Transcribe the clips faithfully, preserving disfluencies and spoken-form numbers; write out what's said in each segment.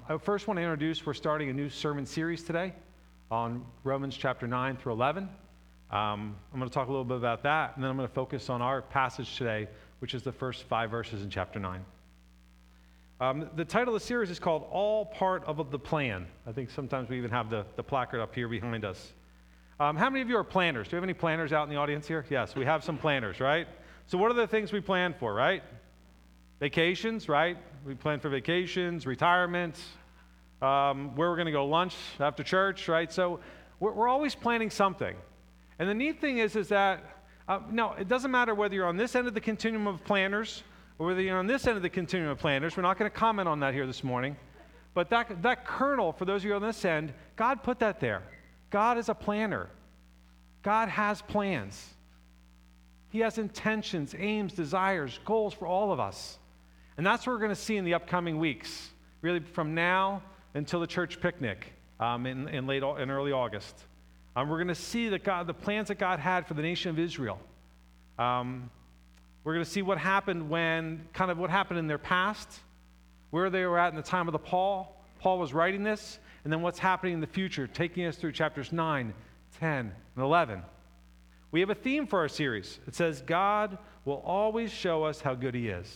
I first want to introduce, we're starting a new sermon series today on Romans chapter nine through eleven. Um, I'm going to talk a little bit about that, and then I'm going to focus on our passage today, which is the first five verses in chapter nine. Um, the title of the series is called All Part of the Plan. I think sometimes we even have the, the placard up here behind us. Um, how many of you are planners? Do we have any planners out in the audience here? Yes, we have some planners, right? So what are the things we plan for, right? Vacations, right? We plan for vacations, retirement, um, where we're going to go lunch after church, right? So we're, we're always planning something. And the neat thing is, is that, uh, no, it doesn't matter whether you're on this end of the continuum of planners or whether you're on this end of the continuum of planners. We're not going to comment on that here this morning. But that, that kernel, for those of you on this end, God put that there. God is a planner. God has plans. He has intentions, aims, desires, goals for all of us. And that's what we're going to see in the upcoming weeks, really from now until the church picnic um, in, in late in early August. Um, we're going to see that God, the plans that God had for the nation of Israel. Um, we're going to see what happened when, kind of what happened in their past, where they were at in the time of the Paul. Paul was writing this, and then what's happening in the future, taking us through chapters nine, ten, and eleven. We have a theme for our series. It says, God will always show us how good he is.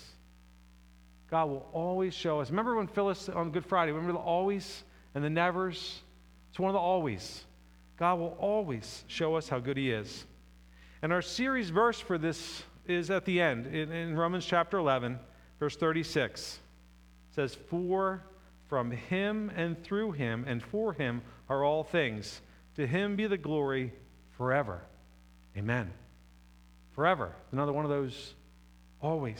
God will always show us. Remember when Phyllis on Good Friday, remember the always and the nevers? It's one of the always. God will always show us how good he is. And our series verse for this is at the end, in, in Romans chapter eleven, verse thirty-six. It says, for from him and through him and for him are all things. To him be the glory forever. Amen. Forever. Another one of those always.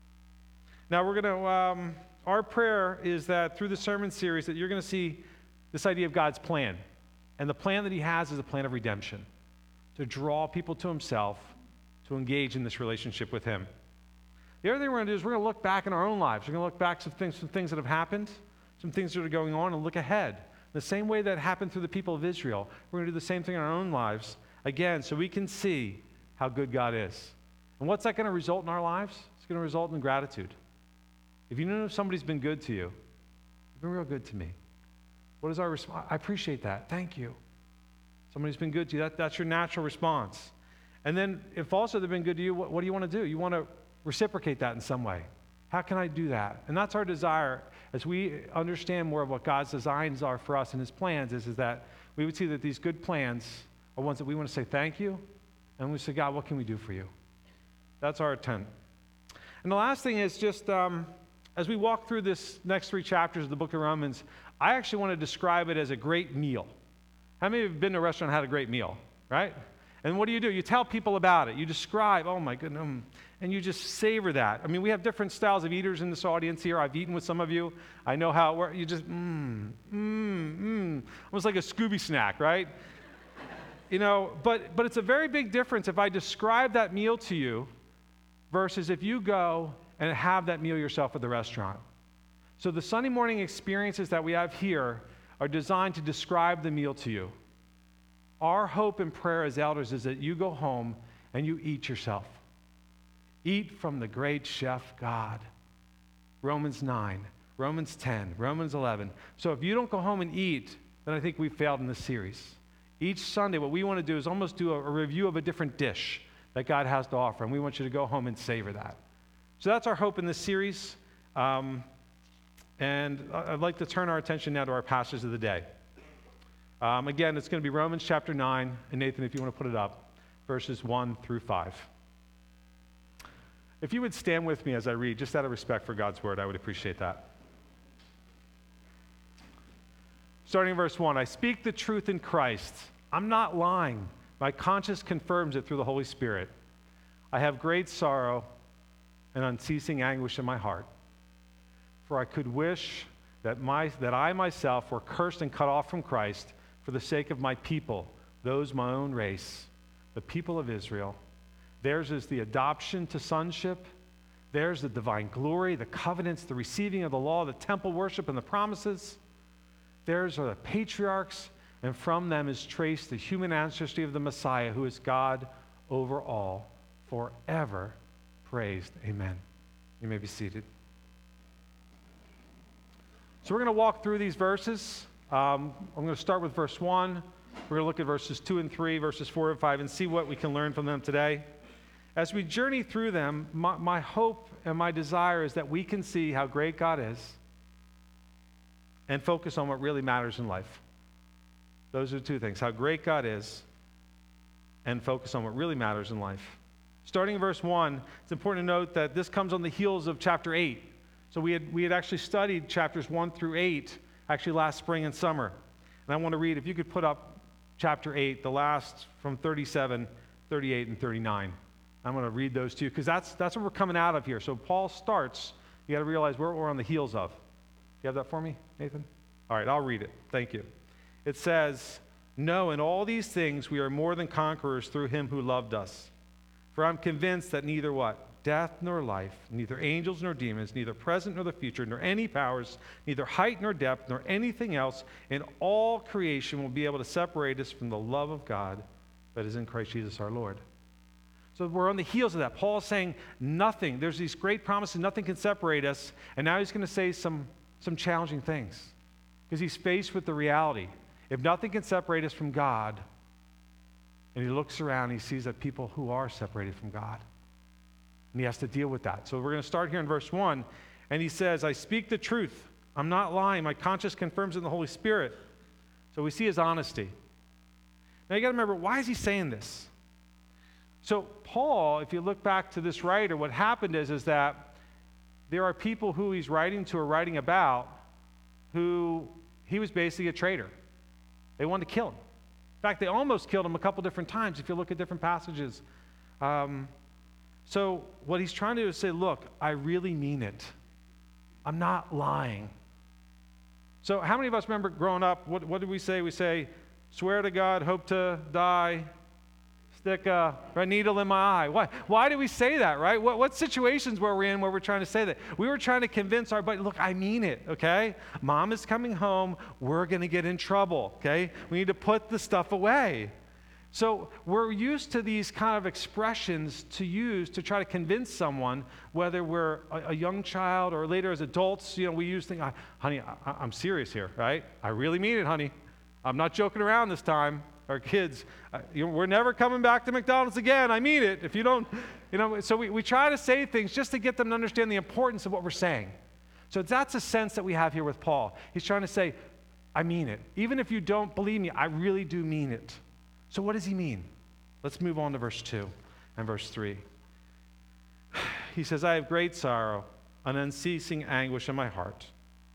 Now we're going to, um, our prayer is that through the sermon series that you're going to see this idea of God's plan. And the plan that he has is a plan of redemption. To draw people to himself, to engage in this relationship with him. The other thing we're going to do is we're going to look back in our own lives. We're going to look back some things, some things that have happened, some things that are going on, and look ahead. The same way that happened through the people of Israel, we're going to do the same thing in our own lives, again, so we can see how good God is. And what's that going to result in our lives? It's going to result in gratitude. If you know somebody's been good to you, they've been real good to me. What is our response? I appreciate that. Thank you. Somebody's been good to you. That, that's your natural response. And then if also they've been good to you, what, what do you want to do? You want to reciprocate that in some way. How can I do that? And that's our desire as we understand more of what God's designs are for us and his plans is, is that we would see that these good plans are ones that we want to say thank you, and we say, God, what can we do for you? That's our intent. And the last thing is just, um, as we walk through this next three chapters of the book of Romans, I actually want to describe it as a great meal. How many have been to a restaurant and had a great meal, right? And what do you do? You tell people about it. You describe, oh my goodness, um, and you just savor that. I mean, we have different styles of eaters in this audience here. I've eaten with some of you. I know how it works. You just, mmm, mmm, mmm. Almost like a Scooby snack, right? You know, but but it's a very big difference if I describe that meal to you versus if you go and have that meal yourself at the restaurant. So the Sunday morning experiences that we have here are designed to describe the meal to you. Our hope and prayer as elders is that you go home and you eat yourself. Eat from the great chef God. Romans nine, Romans ten, Romans eleven. So if you don't go home and eat, then I think we've failed in this series. Each Sunday, what we want to do is almost do a, a review of a different dish that God has to offer, and we want you to go home and savor that. So that's our hope in this series. Um, and I'd like to turn our attention now to our passage of the day. Um, again, it's going to be Romans chapter nine, and Nathan, if you want to put it up, verses one through five. If you would stand with me as I read, just out of respect for God's word, I would appreciate that. Starting in verse one, I speak the truth in Christ. I'm not lying. My conscience confirms it through the Holy Spirit. I have great sorrow and unceasing anguish in my heart. For I could wish that, my, that I myself were cursed and cut off from Christ for the sake of my people, those my own race, the people of Israel. Theirs is the adoption to sonship. Theirs the divine glory, the covenants, the receiving of the law, the temple worship, and the promises. Theirs are the patriarchs, and from them is traced the human ancestry of the Messiah, who is God over all, forever praised. Amen. You may be seated. So we're going to walk through these verses. Um, I'm going to start with verse one. We're going to look at verses two and three, verses four and five, and see what we can learn from them today. As we journey through them, my, my hope and my desire is that we can see how great God is and focus on what really matters in life. Those are the two things, how great God is and focus on what really matters in life. Starting in verse one, it's important to note that this comes on the heels of chapter eight. So we had, we had actually studied chapters one through eight, actually last spring and summer. And I want to read, if you could put up chapter eight, the last from thirty-seven, thirty-eight, and thirty-nine. I'm going to read those to you because that's, that's what we're coming out of here. So Paul starts, you got to realize where we're on the heels of. You have that for me, Nathan? All right, I'll read it. Thank you. It says, "No, in all these things we are more than conquerors through him who loved us. For I'm convinced that neither what? Death nor life, neither angels nor demons, neither present nor the future, nor any powers, neither height nor depth, nor anything else in all creation will be able to separate us from the love of God that is in Christ Jesus our Lord." So we're on the heels of that. Paul's saying nothing. There's these great promises, nothing can separate us. And now he's going to say some, some challenging things because he's faced with the reality. If nothing can separate us from God, and he looks around, he sees that people who are separated from God. And he has to deal with that. So we're going to start here in verse one. And he says, "I speak the truth. I'm not lying. My conscience confirms in the Holy Spirit." So we see his honesty. Now you got to remember, why is he saying this? So Paul, if you look back to this writer, what happened is, is that there are people who he's writing to or writing about who he was basically a traitor. They wanted to kill him. In fact, they almost killed him a couple different times if you look at different passages. Um, so what he's trying to do is say, look, I really mean it. I'm not lying. So how many of us remember growing up, what, what did we say? We say, swear to God, hope to die, stick a, a needle in my eye. Why, why do we say that, right? What, what situations were we in where we're trying to say that? We were trying to convince our buddy, look, I mean it, okay? Mom is coming home. We're going to get in trouble, okay? We need to put the stuff away. So we're used to these kind of expressions to use to try to convince someone, whether we're a, a young child or later as adults. You know, we use things, honey, I, I'm serious here, right? I really mean it, honey. I'm not joking around this time. Our kids, uh, you know, we're never coming back to McDonald's again. I mean it. If you don't, you know, so we, we try to say things just to get them to understand the importance of what we're saying. So that's a sense that we have here with Paul. He's trying to say, I mean it. Even if you don't believe me, I really do mean it. So what does he mean? Let's move on to verse two and verse three. He says, I have great sorrow, an unceasing anguish in my heart.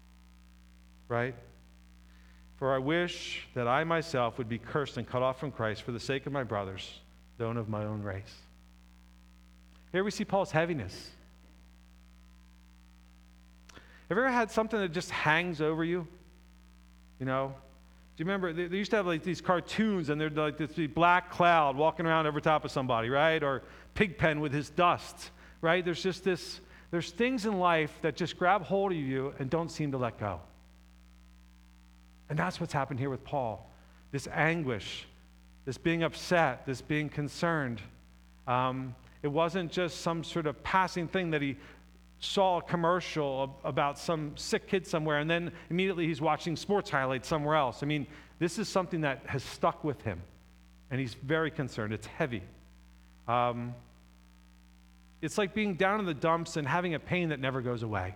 Right? For I wish that I myself would be cursed and cut off from Christ for the sake of my brothers, though of my own race. Here we see Paul's heaviness. Have you ever had something that just hangs over you? You know? Do you remember, they, they used to have like these cartoons and there'd like this black cloud walking around over top of somebody, right? Or Pigpen with his dust, right? There's just this, there's things in life that just grab hold of you and don't seem to let go. And that's what's happened here with Paul. This anguish, this being upset, this being concerned. Um, it wasn't just some sort of passing thing that he saw a commercial about some sick kid somewhere and then immediately he's watching sports highlights somewhere else. I mean, this is something that has stuck with him. And he's very concerned. It's heavy. Um, it's like being down in the dumps and having a pain that never goes away.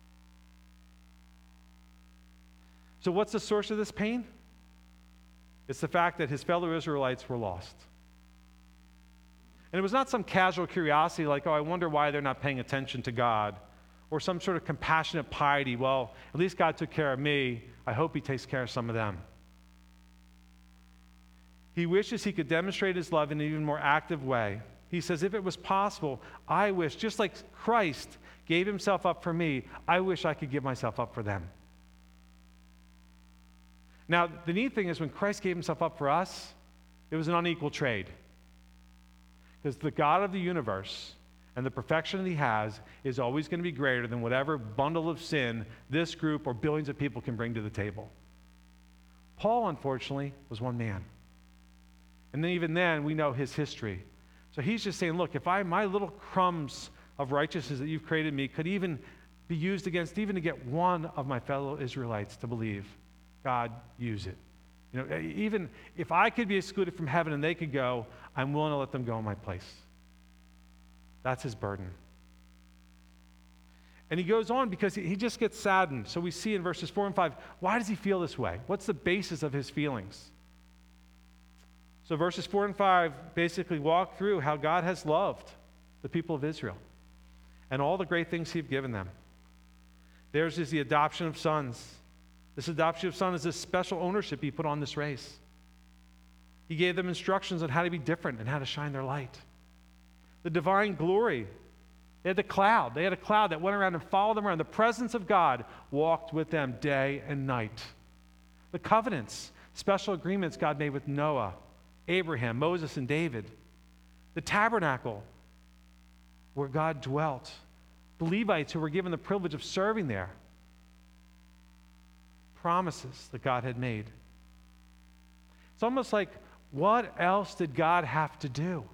So what's the source of this pain? It's the fact that his fellow Israelites were lost. And it was not some casual curiosity like, oh, I wonder why they're not paying attention to God, or some sort of compassionate piety. Well, at least God took care of me. I hope he takes care of some of them. He wishes he could demonstrate his love in an even more active way. He says, if it was possible, I wish, just like Christ gave himself up for me, I wish I could give myself up for them. Now, the neat thing is when Christ gave himself up for us, it was an unequal trade. Because the God of the universe and the perfection that he has is always going to be greater than whatever bundle of sin this group or billions of people can bring to the table. Paul, unfortunately, was one man. And then even then, we know his history. So he's just saying, look, if I my little crumbs of righteousness that you've created me could even be used against, even to get one of my fellow Israelites to believe. God, use it. You know, even if I could be excluded from heaven and they could go, I'm willing to let them go in my place. That's his burden. And he goes on because he just gets saddened. So we see in verses four and five, why does he feel this way? What's the basis of his feelings? So verses four and five basically walk through how God has loved the people of Israel and all the great things he's given them. Theirs is the adoption of sons. This adoption of sons is this special ownership he put on this race. He gave them instructions on how to be different and how to shine their light. The divine glory. They had the cloud. They had a cloud that went around and followed them around. The presence of God walked with them day and night. The covenants, special agreements God made with Noah, Abraham, Moses, and David. The tabernacle, where God dwelt. The Levites who were given the privilege of serving there. Promises that God had made. It's almost like, what else did God have to do?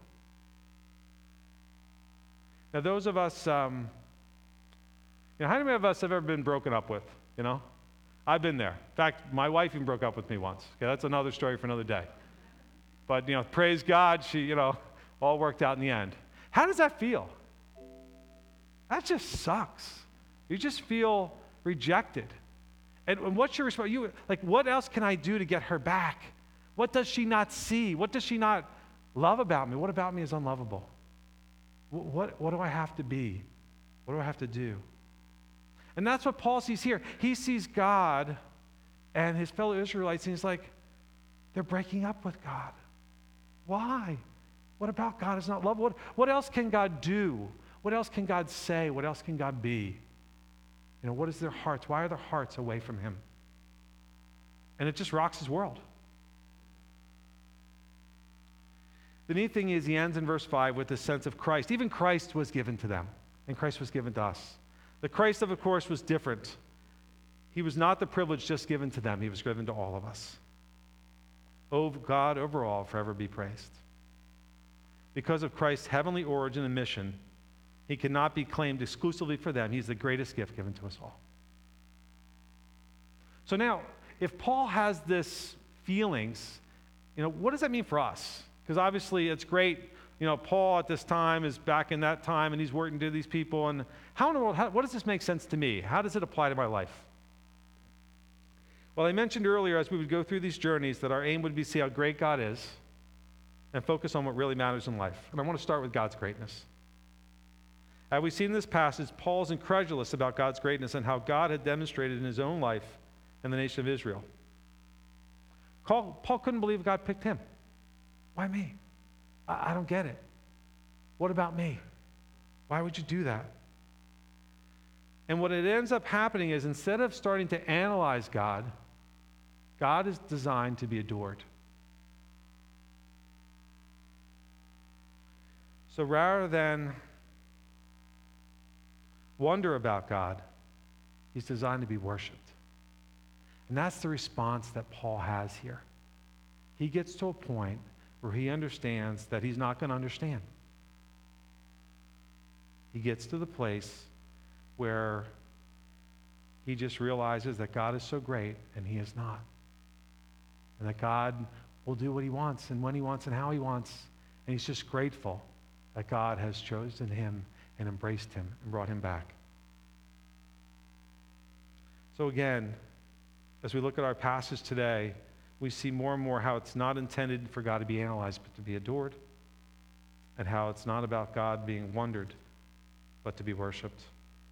Now, those of us, um, you know, how many of us have ever been broken up with, you know? I've been there. In fact, my wife even broke up with me once. Okay, that's another story for another day. But, you know, praise God, she, you know, all worked out in the end. How does that feel? That just sucks. You just feel rejected. And, and what's your response? You, like, what else can I do to get her back? What does she not see? What does she not love about me? What about me is unlovable? What, what do I have to be? What do I have to do? And that's what Paul sees here. He sees God and his fellow Israelites, and he's like, they're breaking up with God. Why? What about God is not love? What, what else can God do? What else can God say? What else can God be? You know, what is their hearts? Why are their hearts away from him? And it just rocks his world. The neat thing is he ends in verse five with this sense of Christ. Even Christ was given to them, and Christ was given to us. The Christ, of course, was different. He was not the privilege just given to them. He was given to all of us. Oh, God, overall, forever be praised. Because of Christ's heavenly origin and mission, he cannot be claimed exclusively for them. He's the greatest gift given to us all. So now, if Paul has this feelings, you know, what does that mean for us? Because obviously it's great, you know, Paul at this time is back in that time and he's working to these people. And how in the world, how, what does this make sense to me? How does it apply to my life? Well, I mentioned earlier as we would go through these journeys that our aim would be to see how great God is and focus on what really matters in life. And I want to start with God's greatness. As we see in this passage, Paul's incredulous about God's greatness and how God had demonstrated in his own life and the nation of Israel. Paul, Paul couldn't believe God picked him. Why me? I, I don't get it. What about me? Why would you do that? And what it ends up happening is instead of starting to analyze God, God is designed to be adored. So rather than wonder about God, he's designed to be worshiped. And that's the response that Paul has here. He gets to a point where he understands that he's not going to understand. He gets to the place where he just realizes that God is so great and he is not. And that God will do what he wants and when he wants and how he wants. And he's just grateful that God has chosen him and embraced him and brought him back. So again, as we look at our passage today, we see more and more how it's not intended for God to be analyzed, but to be adored, and how it's not about God being wondered, but to be worshiped.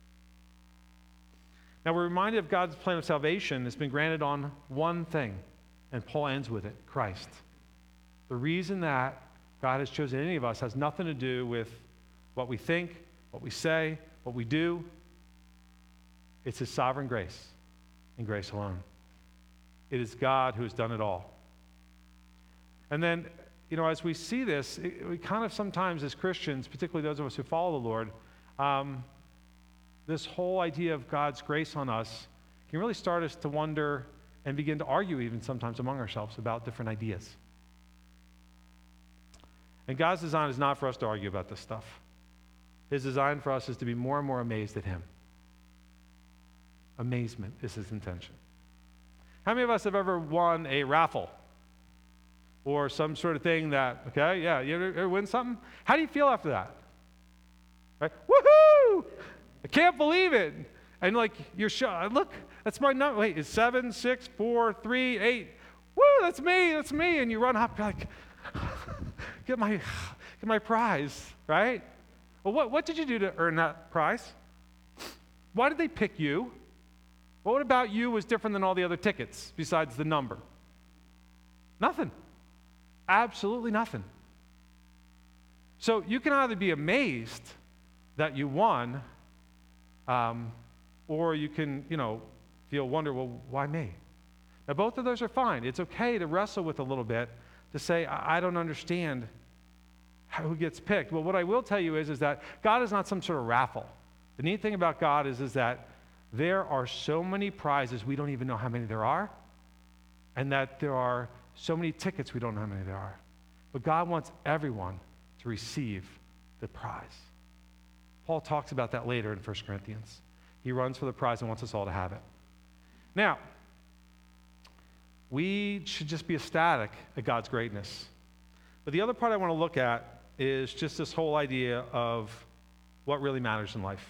Now we're reminded of God's plan of salvation has been granted on one thing, and Paul ends with it, Christ. The reason that God has chosen any of us has nothing to do with what we think, what we say, what we do. It's his sovereign grace and grace alone. It is God who has done it all. And then, you know, as we see this, it, we kind of sometimes as Christians, particularly those of us who follow the Lord, um, this whole idea of God's grace on us can really start us to wonder and begin to argue even sometimes among ourselves about different ideas. And God's design is not for us to argue about this stuff. His design for us is to be more and more amazed at him Amazement is his intention. How many of us have ever won a raffle or some sort of thing that, okay, yeah, you ever, ever win something? How do you feel after that? Right? Woohoo! I can't believe it. And like, you're sure, look, that's my number. Wait, it's seven, six, four, three, eight. Woo, that's me, that's me. And you run up, you're like, get my, get my prize, right? Well, what, what did you do to earn that prize? Why did they pick you? What about you was different than all the other tickets besides the number? Nothing. Absolutely nothing. So you can either be amazed that you won, um, or you can, you know, feel wonder, well, why me? Now, both of those are fine. It's okay to wrestle with a little bit, to say, I, I don't understand how, who gets picked. Well, what I will tell you is, is that God is not some sort of raffle. The neat thing about God is, is that there are so many prizes, we don't even know how many there are, and that there are so many tickets, we don't know how many there are. But God wants everyone to receive the prize. Paul talks about that later in First Corinthians. He runs for the prize and wants us all to have it. Now, we should just be ecstatic at God's greatness. But the other part I want to look at is just this whole idea of what really matters in life.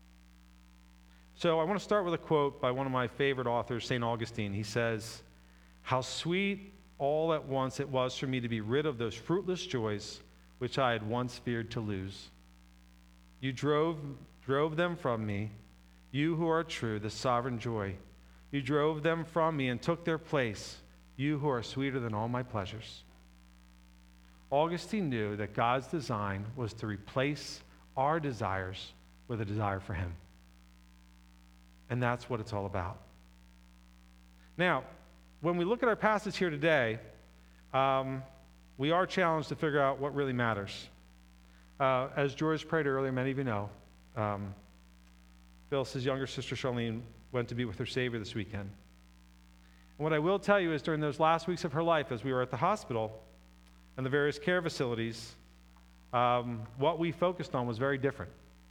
So I want to start with a quote by one of my favorite authors, Saint Augustine. He says, "How sweet all at once it was for me to be rid of those fruitless joys which I had once feared to lose. You drove, drove them from me, you who are true, the sovereign joy. You drove them from me and took their place, you who are sweeter than all my pleasures." Augustine knew that God's design was to replace our desires with a desire for him. And that's what it's all about. Now, when we look at our passage here today, um, we are challenged to figure out what really matters. Uh, as George prayed earlier, many of you know, um, Phyllis's younger sister Charlene went to be with her Savior this weekend. And what I will tell you is during those last weeks of her life, as we were at the hospital and the various care facilities, um, what we focused on was very different.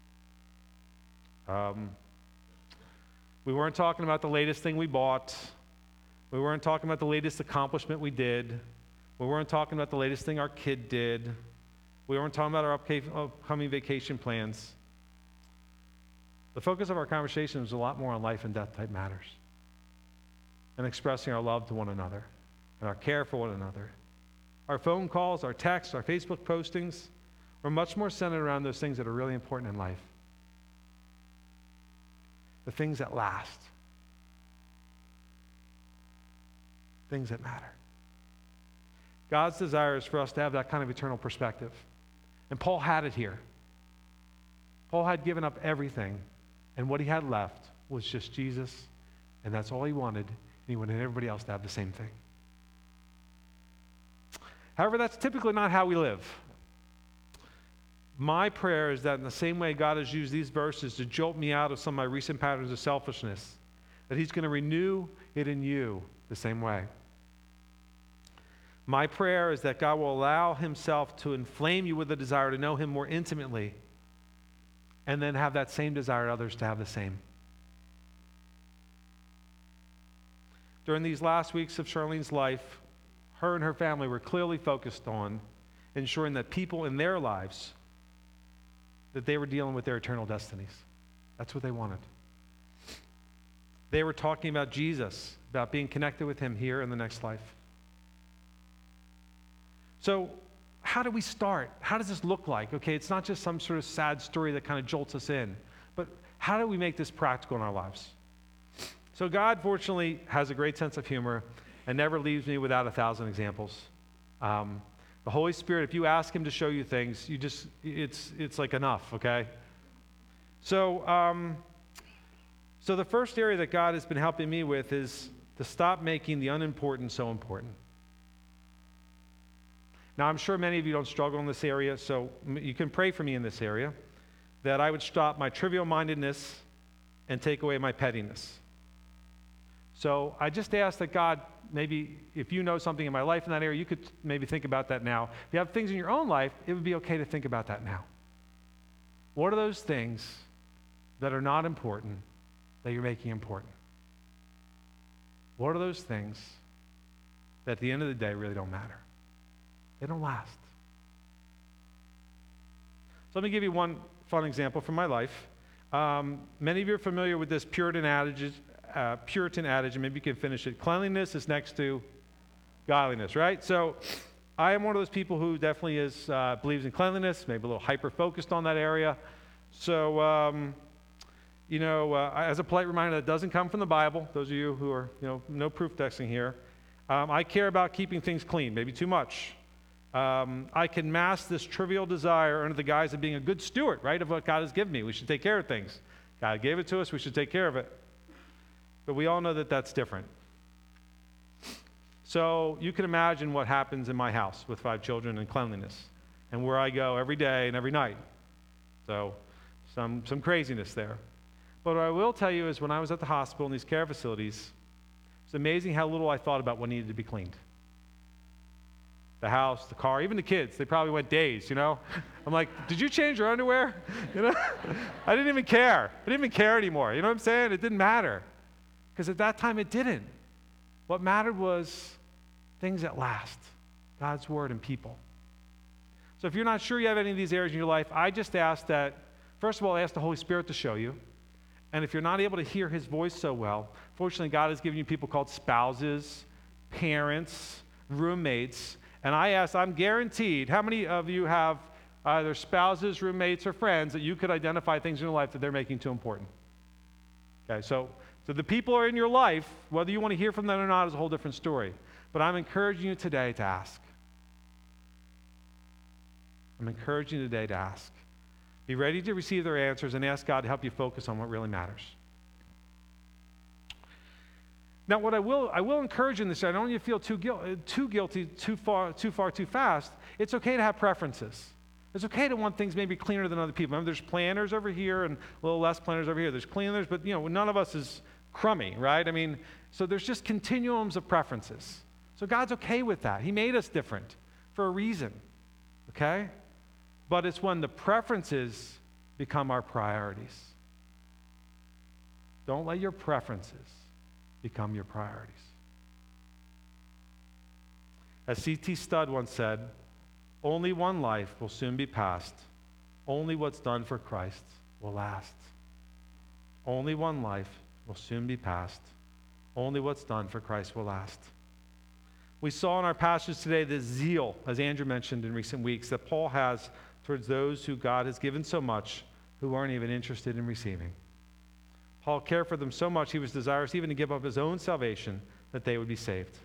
Um, we weren't talking about the latest thing we bought. We weren't talking about the latest accomplishment we did. We weren't talking about the latest thing our kid did. We weren't talking about our upcoming vacation plans. The focus of our conversation was a lot more on life and death type matters, and expressing our love to one another and our care for one another. Our phone calls, our texts, our Facebook postings were much more centered around those things that are really important in life. The things that last. Things that matter. God's desire is for us to have that kind of eternal perspective. And Paul had it here. Paul had given up everything, and what he had left was just Jesus, and that's all he wanted, and he wanted everybody else to have the same thing. However, that's typically not how we live. My prayer is that in the same way God has used these verses to jolt me out of some of my recent patterns of selfishness, that he's going to renew it in you the same way. My prayer is that God will allow himself to inflame you with a desire to know him more intimately, and then have that same desire others to have the same. During these last weeks of Charlene's life, her and her family were clearly focused on ensuring that people in their lives, that they were dealing with their eternal destinies. That's what they wanted. They were talking about Jesus, about being connected with him here in the next life. So how do we start? How does this look like? Okay, it's not just some sort of sad story that kind of jolts us in, but how do we make this practical in our lives? So God, fortunately, has a great sense of humor and never leaves me without a thousand examples. Um, the Holy Spirit, if you ask him to show you things, you just, it's, it's like enough, okay? So, um, so the first area that God has been helping me with is to stop making the unimportant so important. Now, I'm sure many of you don't struggle in this area, so you can pray for me in this area, that I would stop my trivial-mindedness and take away my pettiness. So I just ask that God, maybe if you know something in my life in that area, you could maybe think about that now. If you have things in your own life, it would be okay to think about that now. What are those things that are not important that you're making important? What are those things that at the end of the day really don't matter? They don't last. So let me give you one fun example from my life. Um, many of you are familiar with this Puritan adage, uh, Puritan adage, and maybe you can finish it. Cleanliness is next to godliness, right? So I am one of those people who definitely is uh, believes in cleanliness, maybe a little hyper-focused on that area. So, um, you know, uh, as a polite reminder, that doesn't come from the Bible. Those of you who are, you know, no proof texting here. Um, I care about keeping things clean, maybe too much. Um, I can mask this trivial desire under the guise of being a good steward, right, of what God has given me. We should take care of things. God gave it to us. We should take care of it. But we all know that that's different. So you can imagine what happens in my house with five children and cleanliness and where I go every day and every night. So some, some craziness there. But what I will tell you is when I was at the hospital in these care facilities, it's amazing how little I thought about what needed to be cleaned. The house, the car, even the kids, they probably went days, you know? I'm like, did you change your underwear? You know? I didn't even care. I didn't even care anymore. You know what I'm saying? It didn't matter. Because at that time, it didn't. What mattered was things that last, God's word and people. So if you're not sure you have any of these areas in your life, I just ask that, first of all, ask the Holy Spirit to show you. And if you're not able to hear his voice so well, fortunately, God has given you people called spouses, parents, roommates. And I ask, I'm guaranteed, how many of you have either spouses, roommates, or friends that you could identify things in your life that they're making too important? Okay, so, so the people are in your life, whether you want to hear from them or not is a whole different story. But I'm encouraging you today to ask. I'm encouraging you today to ask. Be ready to receive their answers and ask God to help you focus on what really matters. Now, what I will I will encourage you in this, I don't want you to feel too, guil- too guilty, too far, too far, too fast. It's okay to have preferences. It's okay to want things maybe cleaner than other people. Remember, there's planners over here and a little less planners over here. There's cleaners, but you know, none of us is crummy, right? I mean, so there's just continuums of preferences. So God's okay with that. He made us different for a reason, okay? But it's when the preferences become our priorities. Don't let your preferences become your priorities. As C T Studd once said, only one life will soon be passed. Only what's done for Christ will last. Only one life will soon be passed. Only what's done for Christ will last. We saw in our passage today the zeal, as Andrew mentioned in recent weeks, that Paul has towards those who God has given so much who aren't even interested in receiving. Paul cared for them so much, he was desirous even to give up his own salvation that they would be saved.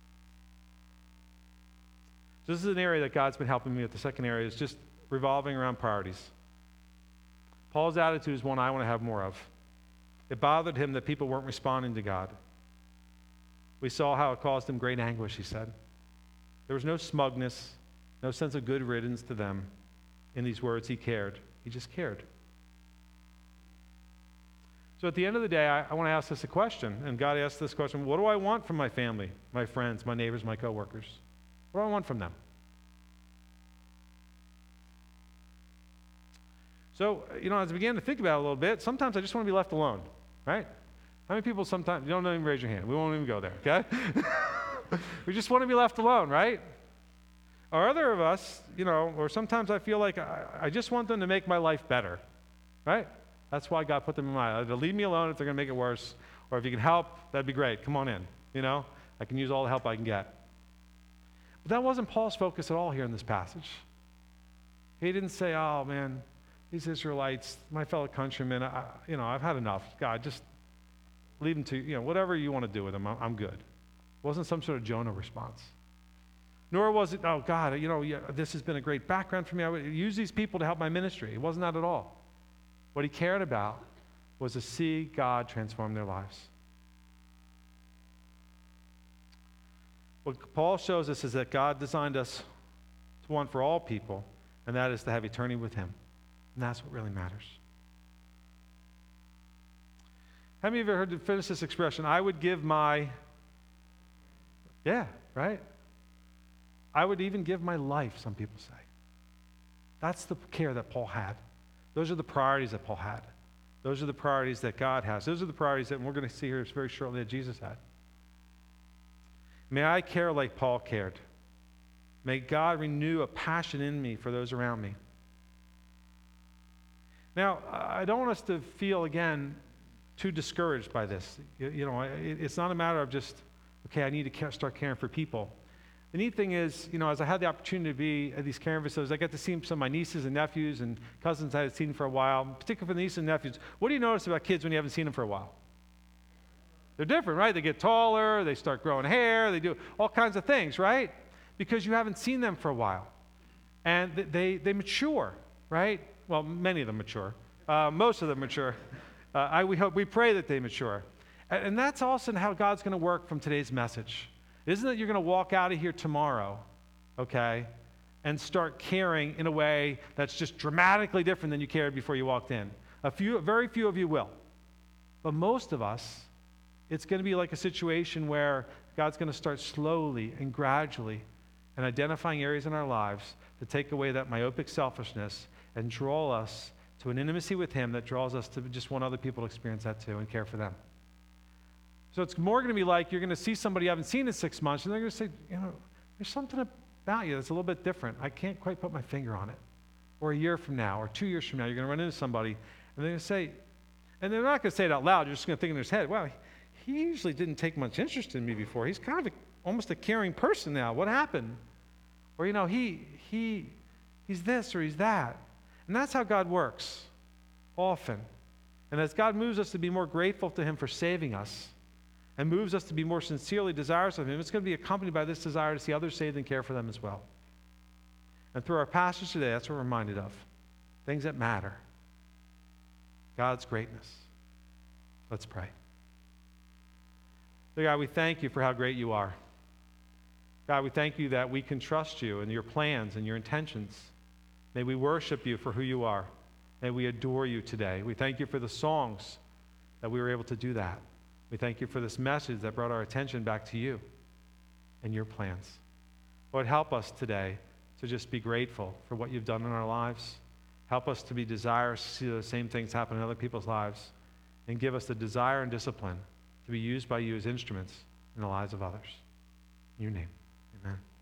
So this is an area that God's been helping me with. The second area is just revolving around priorities. Paul's attitude is one I want to have more of. It bothered him that people weren't responding to God. We saw how it caused him great anguish, he said. There was no smugness, no sense of good riddance to them in these words. He cared. He just cared. So at the end of the day, I, I want to ask this a question, and God asked this question: what do I want from my family, my friends, my neighbors, my coworkers? What do I want from them? So, you know, as I began to think about it a little bit, sometimes I just want to be left alone, right? How many people sometimes, you don't even raise your hand. We won't even go there, okay? We just want to be left alone, right? Or other of us, you know, or sometimes I feel like I, I just want them to make my life better, right? That's why God put them in my life. To leave me alone if they're going to make it worse, or if you can help, that'd be great. Come on in, you know? I can use all the help I can get. But that wasn't Paul's focus at all here in this passage. He didn't say, oh, man, these Israelites, my fellow countrymen, I, you know, I've had enough. God, just leave them to, you know, whatever you want to do with them, I'm, I'm good. It wasn't some sort of Jonah response. Nor was it, oh, God, you know, yeah, this has been a great background for me. I would use these people to help my ministry. It wasn't that at all. What he cared about was to see God transform their lives. What Paul shows us is that God designed us to want for all people, and that is to have eternity with him. And that's what really matters. How many of you have heard to finish this expression? I would give my, yeah, right? I would even give my life, some people say. That's the care that Paul had. Those are the priorities that Paul had. Those are the priorities that God has. Those are the priorities that we're going to see here very shortly that Jesus had. May I care like Paul cared. May God renew a passion in me for those around me. Now, I don't want us to feel, again, too discouraged by this. You, you know, it, it's not a matter of just, okay, I need to care, start caring for people. The neat thing is, you know, as I had the opportunity to be at these caring facilities, I got to see some of my nieces and nephews and cousins I had seen for a while, particularly for the nieces and nephews. What do you notice about kids when you haven't seen them for a while? They're different, right? They get taller, they start growing hair, they do all kinds of things, right? Because you haven't seen them for a while. And they, they mature, right? Well, many of them mature. Uh, most of them mature. Uh, I, we, hope, we pray that they mature. And, and that's also how God's going to work from today's message. It isn't that you're going to walk out of here tomorrow, okay, and start caring in a way that's just dramatically different than you cared before you walked in. A few, very few of you will. But most of us, it's going to be like a situation where God's going to start slowly and gradually and identifying areas in our lives to take away that myopic selfishness and draw us to an intimacy with Him that draws us to just want other people to experience that too and care for them. So it's more going to be like you're going to see somebody you haven't seen in six months, and they're going to say, you know, there's something about you that's a little bit different. I can't quite put my finger on it. Or a year from now, or two years from now, you're going to run into somebody, and they're going to say, and they're not going to say it out loud, you're just going to think in their head, wow, he usually didn't take much interest in me before. He's kind of a, almost a caring person now. What happened? Or, you know, he he he's this or he's that. And that's how God works, often. And as God moves us to be more grateful to Him for saving us and moves us to be more sincerely desirous of Him, it's going to be accompanied by this desire to see others saved and care for them as well. And through our passage today, that's what we're reminded of. Things that matter. God's greatness. Let's pray. Dear God, we thank You for how great You are. God, we thank You that we can trust You and Your plans and Your intentions. May we worship You for who You are. May we adore You today. We thank You for the songs that we were able to do that. We thank You for this message that brought our attention back to You and Your plans. Lord, help us today to just be grateful for what You've done in our lives. Help us to be desirous to see the same things happen in other people's lives. And give us the desire and discipline to be used by You as instruments in the lives of others. In Your name, amen.